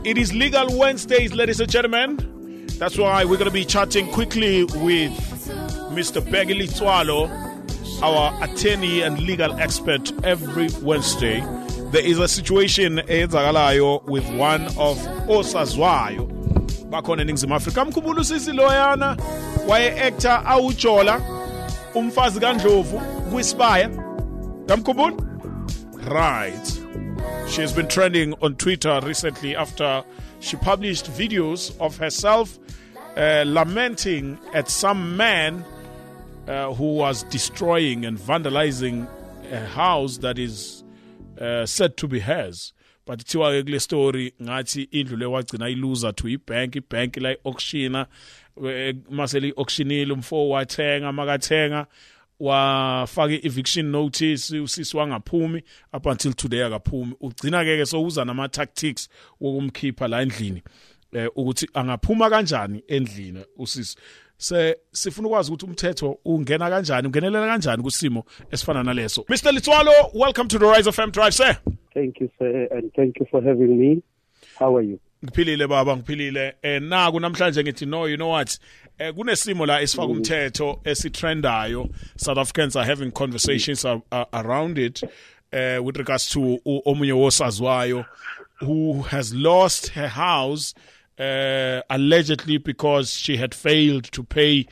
It is Legal Wednesdays, ladies and gentlemen. That's why we're going to be chatting quickly with Mr. Bheki Letswalo, our attorney and legal expert every Wednesday. There is a situation eyenzakalayo with one of osazwayo bakhona eNingizimu Afrika. Mkhumbulo sisi loyana waye actor awujola umfazi kaNdlovu kwisibaya. Kamkhumbulo? Right. She has been trending on Twitter recently after she published videos of herself lamenting at some man who was destroying and vandalizing a house that is said to be hers. But ithiwa kule story ngathi indlu le wagcina iluza to ibank la auctiona maseli auctionile umfo wathenga makathenga wafake eviction notice usisi wangaphumi up until today akaphumi. Ugcina ke so uza nama tactics wokumkhipha la endlini ukuthi angaphuma kanjani endlini usisi. Sifuna ukwazi ukuthi umthetho ungena kanjani ungenelela kanjani kusimo esifana naleso. Mr. Letswalo, welcome to the Rise FM Drive, sir. Thank you, sir, and thank you for having me. How are you? Ngiphilile baba, ngiphilile. Naku namhlanje ngithi no, you know what? Kunesimo la esifaka umthetho esitrendayo. South Africans are having conversations around it with regards to omunye wosazwayo who has lost her house allegedly because she had failed to pay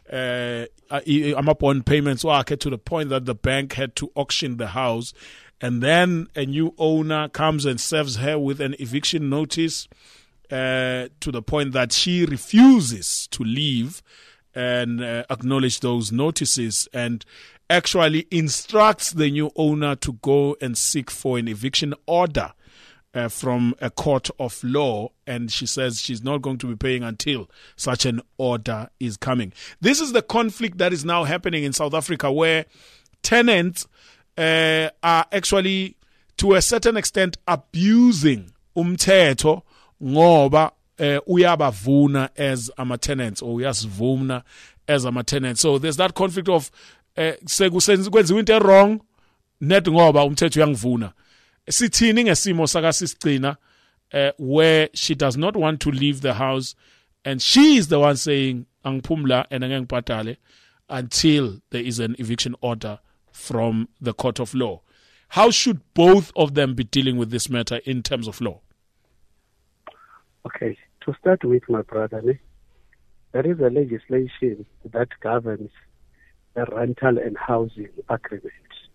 bond payments wakhe to the point that the bank had to auction the house. And then a new owner comes and serves her with an eviction notice to the point that she refuses to leave and acknowledge those notices and actually instructs the new owner to go and seek for an eviction order from a court of law. And she says she's not going to be paying until such an order is coming. This is the conflict that is now happening in South Africa, where tenants are actually to a certain extent abusing umthetho ngoba uyabavuna as ama-tenants or uyasivuna as ama-tenants. So there's that conflict of kwenziwa into wrong net ngoba umthetho uyangivuna. Sithini ngesimo sakaSisigcina where she does not want to leave the house and she is the one saying angiphumla and angeke ngibhadale until there is an eviction order from the court of law. How should both of them be dealing with this matter in terms of law? Okay, to start with, my brother, there is a legislation that governs the rental and housing agreement.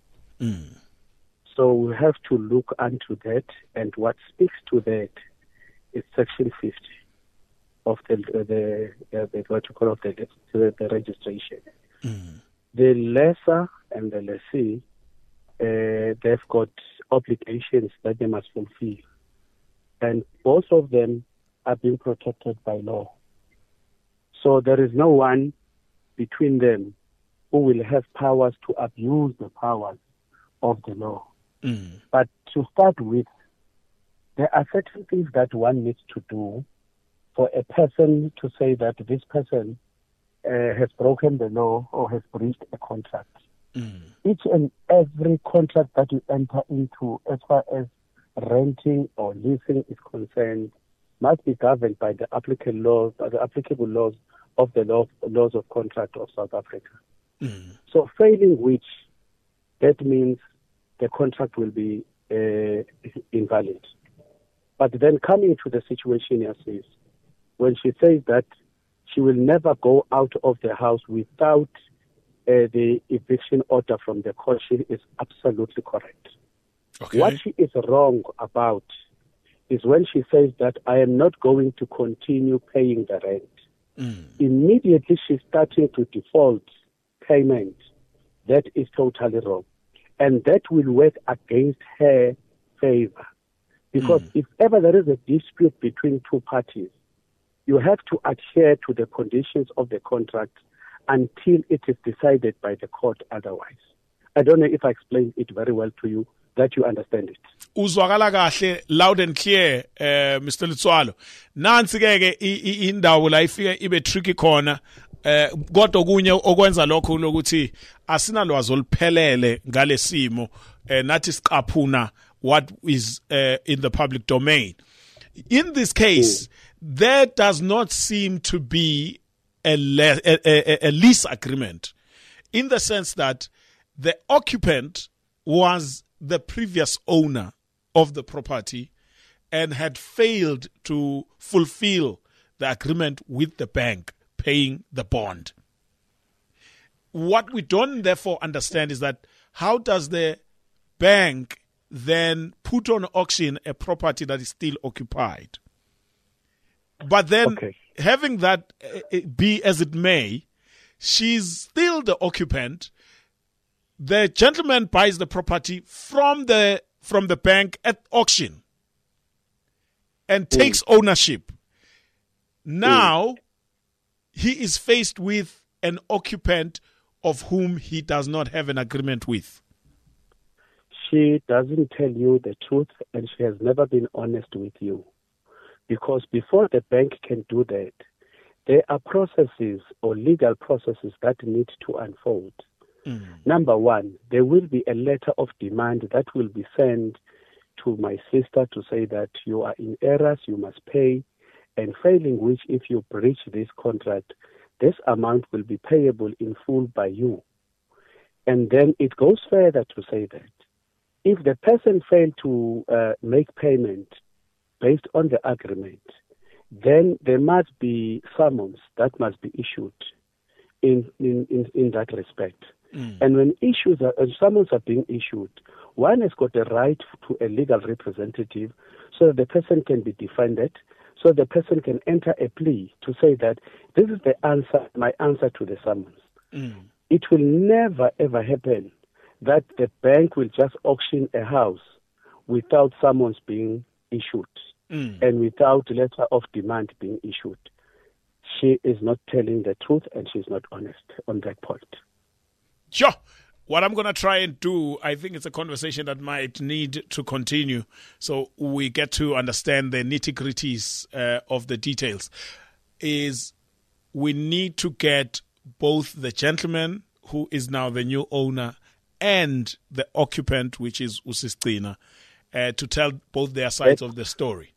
So we have to look unto that, and what speaks to that is Section 50 of the what you call the registration. The lessor and the lessee, they've got obligations that they must fulfill, and both of them are being protected by law. So there is no one between them who will have powers to abuse the powers of the law. But to start with, there are certain things that one needs to do for a person to say that this person has broken the law or has breached a contract. Each and every contract that you enter into as far as renting or leasing is concerned must be governed by the applicable laws of the laws of contract of South Africa. So failing which, that means the contract will be invalid. But then coming to the situation here says, when she says that she will never go out of the house without the eviction order from the court, she is absolutely correct. Okay. What she is wrong about is when she says that I am not going to continue paying the rent. Immediately she's starting to default payment. That is totally wrong. And that will work against her favor. Because if ever there is a dispute between two parties, you have to adhere to the conditions of the contract until it is decided by the court otherwise. I don't know if I explained it very well to you, that you understand it. Uzwakala kahle, loud and clear, Mr. Letswalo. Nansi ke indawo la ifike ibe tricky khona. Kodwa okunye okwenza lokho lokuthi asinalwazi oluphelele ngalesimo nathi siqaphuna what is in the public domain. in this case, there does not seem to be a lease agreement, in the sense that the occupant was the previous owner of the property and had failed to fulfill the agreement with the bank paying the bond. What we don't therefore understand is that how does the bank then put on auction a property that is still occupied? But then having that be as it may, she's still the occupant. The gentleman buys the property from the bank at auction and takes ownership. Now he is faced with an occupant of whom he does not have an agreement with. She doesn't tell you the truth, and she has never been honest with you. Because before the bank can do that, there are processes or legal processes that need to unfold. Number one, there will be a letter of demand that will be sent to my sister to say that you are in errors, you must pay, and failing which, if you breach this contract, this amount will be payable in full by you. And then it goes further to say that if the person failed to make payment based on the agreement, then there must be summons that must be issued in that respect. And when summons are being issued, one has got the right to a legal representative so that the person can be defended, so the person can enter a plea to say that this is the answer, my answer to the summons. It will never ever happen that the bank will just auction a house without summons being issued and without letter of demand being issued. She is not telling the truth, and she's not honest on that point. Sure. What I'm going to try and do, I think it's a conversation that might need to continue so we get to understand the nitty-gritties of the details, is we need to get both the gentleman, who is now the new owner, and the occupant, which is Usistina, to tell both their sides of the story.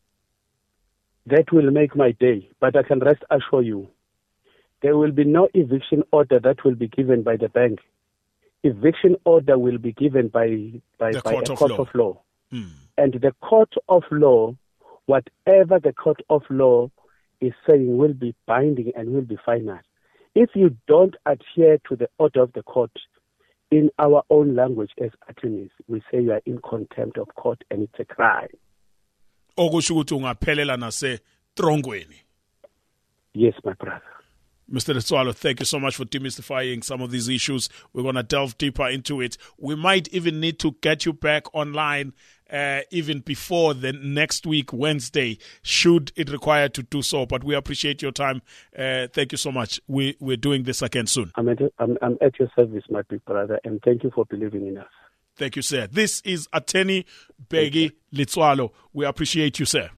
That will make my day, but I can rest assure you, there will be no eviction order that will be given by the bank. Eviction order will be given by a court of law. And the court of law, whatever the court of law is saying, will be binding and will be final. If you don't adhere to the order of the court, in our own language as attorneys, we say you are in contempt of court, and it's a crime. Yes, my brother. Mr. Letswalo, thank you so much for demystifying some of these issues. We're going to delve deeper into it. We might even need to get you back online even before the next week, Wednesday, should it require to do so. But we appreciate your time. Thank you so much. We're doing this again soon. I'm at your service, my big brother, and thank you for believing in us. Thank you, sir. This is Attorney Bheki Letswalo. We appreciate you, sir.